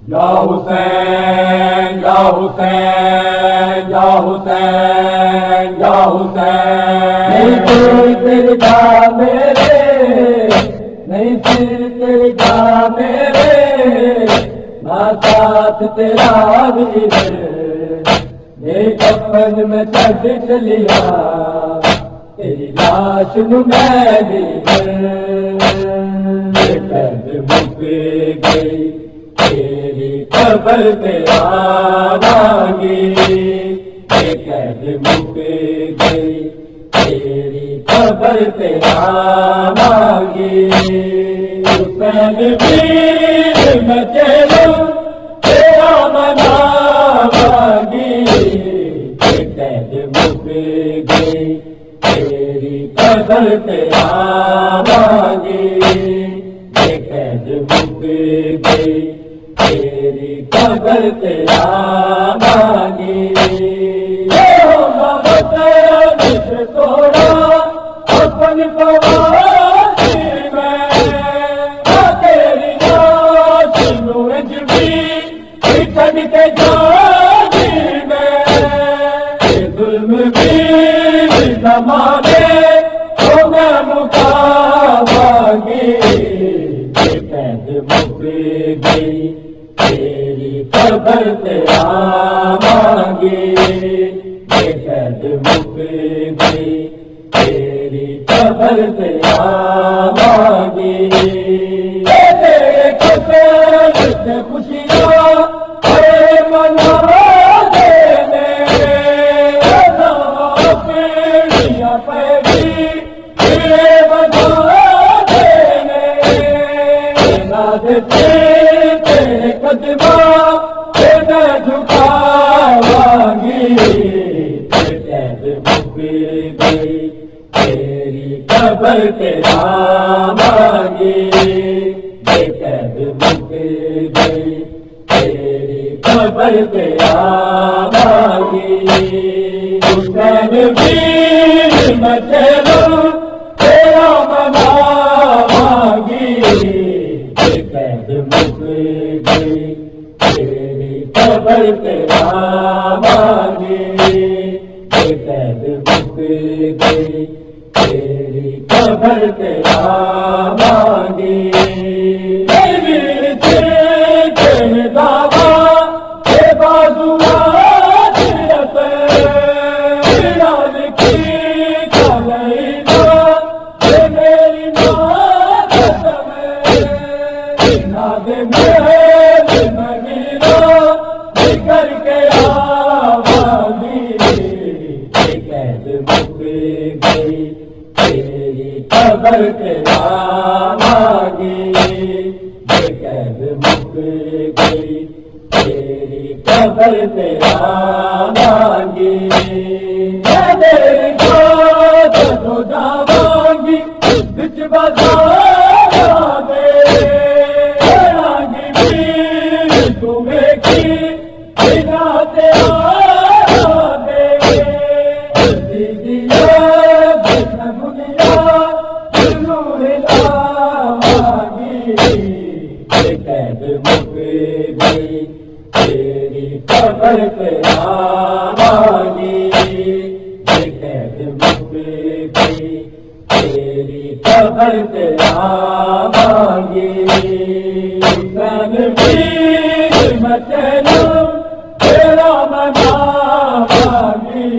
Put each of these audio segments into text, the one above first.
یا حسین یا حسین یا حسین یا حسین، نہیں تیرے جا میرے، نہیں تیرے جا میرے، نہ ساتھ تیرا بھی ہے، میرے کفن میں چڑھ چلیا تیری لاش میں بھی ہے، مک گئی تیری قبر پہ آوانگی، مک گئی تیری قبر پہ آوانگی، حسین پیر میں چلوں تیرا مناوانگی، مک گئی تیری قبر پہ آوانگی، مک گئی تیری قبر پہ آوانگی، توڑا اپن پواسی میں، تیری لاش نوج بھی بچھڑ کے جانی میں، ظلم بھی زمانے کو میں مکاوانگی، مک گئی تیری قبر پہ آوانگی، مک گئی تیری قبر پہ آوانگی، تیرے قتل سے خوشیاں ارے منانے میں، پیڑیاں پیڑی یہ بجانے میں، تیرے قدموں پہ میں جھکاوانگی، مک گئی تیری قبر پہ آوانگی، مک گئی تیری قبر پہ آوانگی، حسین پیر میں چلوں تیرا مناوانگی، مک گئی تیری قبر پہ آوانگی، مک گئی تیری قبر پہ آوانگی، تیرے دعویٰ کے بازو آخرت کی کھلئی نا یہ میری ناز میں، ناز میرے مدینہ نکل کے آوانگی، مک گئی تیری قبر پہ آوانگی، مک گئی تیری قبر پہ آوانگی، تیری عبادت ہو جاوانگی بچ بازار آوانگی، پیر تمہیں کی بنا تیرا دیا دنیا نور لاوانگی، مک گئی تیری قبر پہ آوانگی، مک گئی تیری قبر پہ آوانگی، حسین پیر میں چلوں تیرا مناوانگی،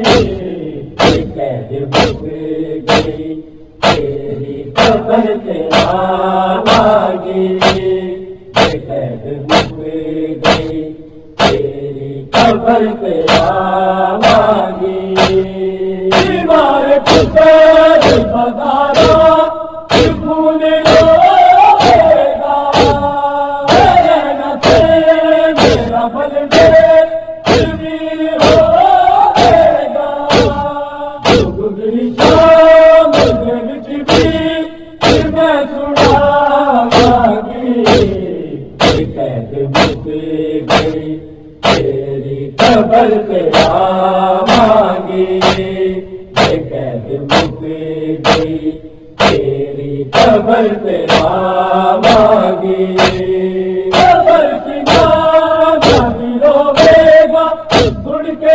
مک گئی تیری قبر پہ آوانگی، مک گئی تیری قبر پہ آوانگی، دیوار پھر بازارا پھول لوگے گا، میرا بل دے گزری شام بھی میں سناوانگی، مک گئی تیری قبر پہ آوانگی، مک گئی تیری قبر پہ آوانگی، قبر کی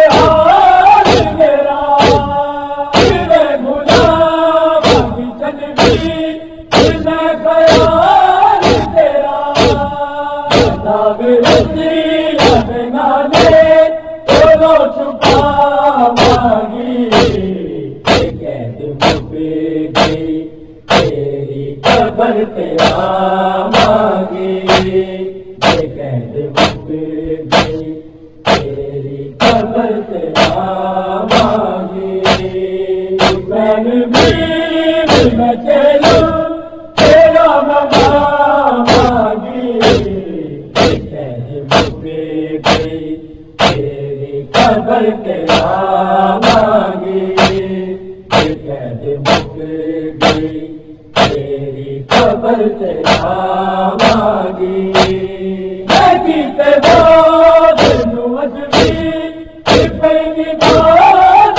حال میرا میں بھلا بھی چل گئی میں خیال تیرا داغ رسی لگنا دے تو چھپا مانگی کیسے چھپے گئی تیری قبر تیرا مانگی کیسے چھپے گئی تیری قبر تیرا مانگی حسین بھی میں چلوں تیرا منا مانگی کیسے چھپے گئی تیری قبر تیرا مانگی کیسے چھپے گئی تیری قبر تیرا مانگی جیتے بات نوجوی پہلی بات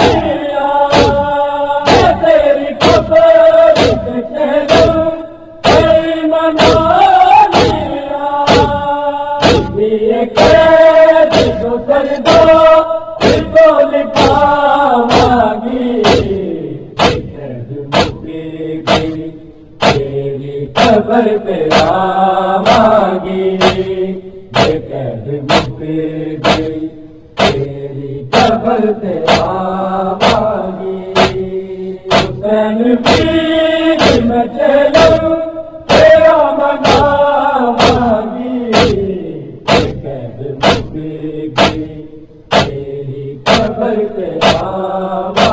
تیری قبر سے چلوں کئی منا لیا یہ قید جو کر دو کو لکھا مانگی گئی تیری قبر تیرا مانگی کیسے چھپے گئی تیری قبر تیرا مانگی حسین پیر میں چلوں تیرا منا مانگی کیسے چھپے گئی تیری قبر تیرا